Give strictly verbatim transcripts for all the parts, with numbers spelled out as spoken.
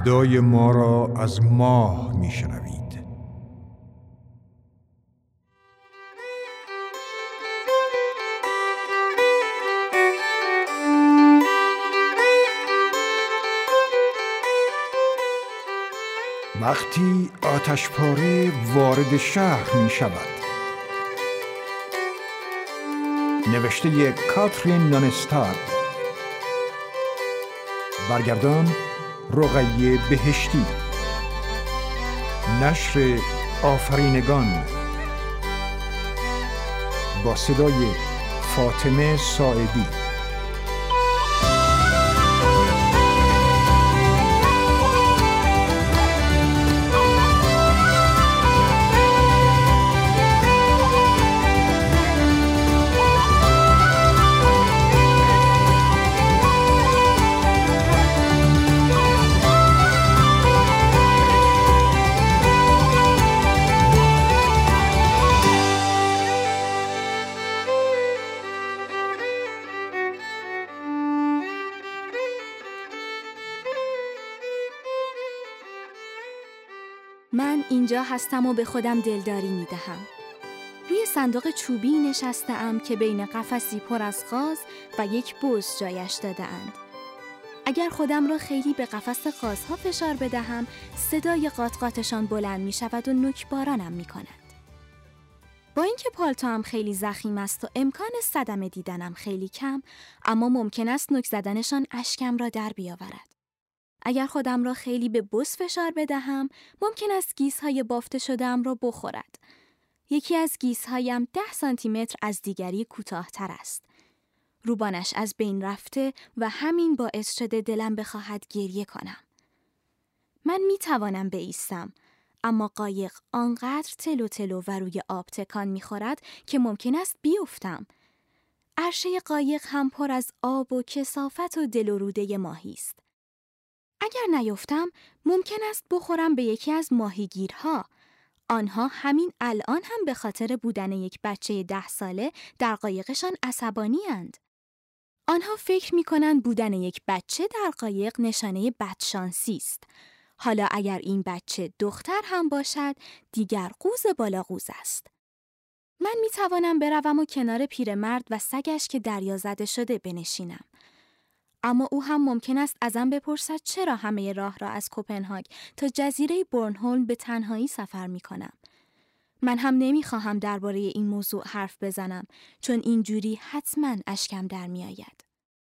صدای ما را از ماه میشنوید. وقتی آتشپاره وارد شهر می شود. نوشته کاترین نانستاد، برگردان رقیه بهشتی، نشر آفرینگان، با صدای فاطمه ساعدی. من اینجا هستم و به خودم دلداری می دهم. روی صندوق چوبی نشسته‌ام که بین قفسی پر از غاز و یک بز جایش داده‌اند. اگر خودم را خیلی به قفس غازها فشار بدهم، صدای قاطقاتشان بلند می شود و نوکبارانم می کند. با اینکه پالتوام خیلی ضخیم است و امکان صدمه دیدنم خیلی کم، اما ممکن است نوک زدنشان اشکم را در بیاورد. اگر خودم را خیلی به بز فشار بدهم، ممکن است گیس‌های بافته شده‌ام را بخورد. یکی از گیس‌هایم ده سانتی متر از دیگری کوتاه‌تر است. روبانش از بین رفته و همین باعث شده دلم بخواهد گریه کنم. من می توانم بایستم، اما قایق آنقدر تلو تلو و روی آب تکان می خورد که ممکن است بیفتم. عرشه قایق هم پر از آب و کثافت و دل و روده ماهی است. اگر نیفتم، ممکن است بخورم به یکی از ماهیگیرها. آنها همین الان هم به خاطر بودن یک بچه ده ساله در قایقشان عصبانی اند. آنها فکر می کنند بودن یک بچه در قایق نشانه بدشانسی است. حالا اگر این بچه دختر هم باشد، دیگر قوز بالا قوز است. من می توانم بروم و کنار پیرمرد و سگش که دریا زده شده بنشینم. اما او هم ممکن است ازم بپرسد چرا همه راه را از کوپنهاگ تا جزیره بورنهولم به تنهایی سفر می کنم. من هم نمی خواهم درباره این موضوع حرف بزنم، چون اینجوری حتما اشکم در می آید.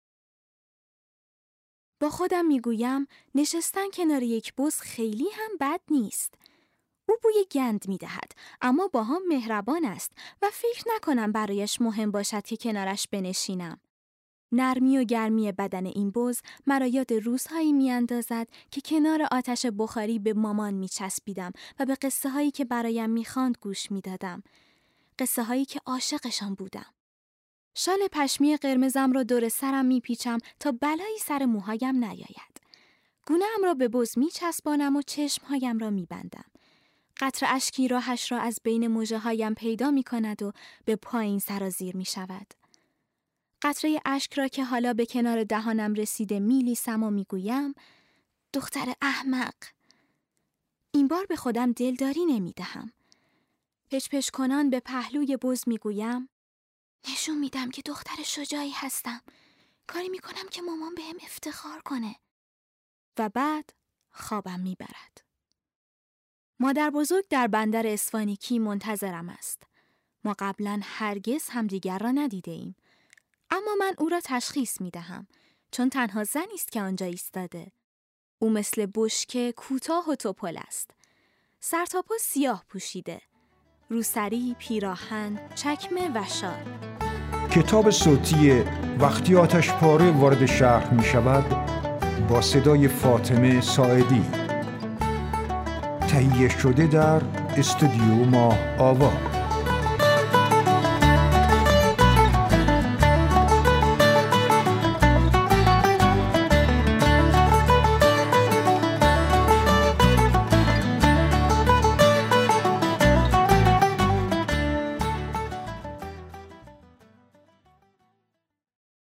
با خودم می گویم نشستن کنار یک بز خیلی هم بد نیست. او بوی گند می دهد، اما با هم مهربان است و فکر نکنم برایش مهم باشد که کنارش بنشینم. نرمی و گرمی بدن این بز مرا یاد روزهایی می اندازد که کنار آتش بخاری به مامان می چسبیدم و به قصه هایی که برایم می خواند گوش می دادم. قصه هایی که عاشقشان بودم. شال پشمی قرمزم را دور سرم می پیچم تا بلایی سر موهایم نیاید. گونه‌ام را به بز می چسبانم و چشمهایم را می بندم. قطره اشکی راهش را از بین مژه هایم پیدا می کند و به پایین سرازیر می شود. قطره اشک را که حالا به کنار دهانم رسیده می لیسم و می گویم دختر احمق. این بار به خودم دلداری نمی دهم. پچ پچ کنان به پهلوی بز می گویم نشون میدم که دختر شجاعی هستم. کاری می کنم که مامان بهم افتخار کنه. و بعد خوابم می برد. مادر بزرگ در بندر اسوانیکی منتظرم است. ما قبلا هرگز همدیگر را ندیده ایم. اما من او را تشخیص می دهم، چون تنها زنی است که آنجا ایستاده. او مثل بشکه کوتاه و توپل است. سر تا پا سیاه پوشیده. روسری، پیراهن، چکمه و شال. کتاب صوتی وقتی آتشپاره وارد شهر می شود با صدای فاطمه ساعدی، تهیه شده در استودیو ماه آوا.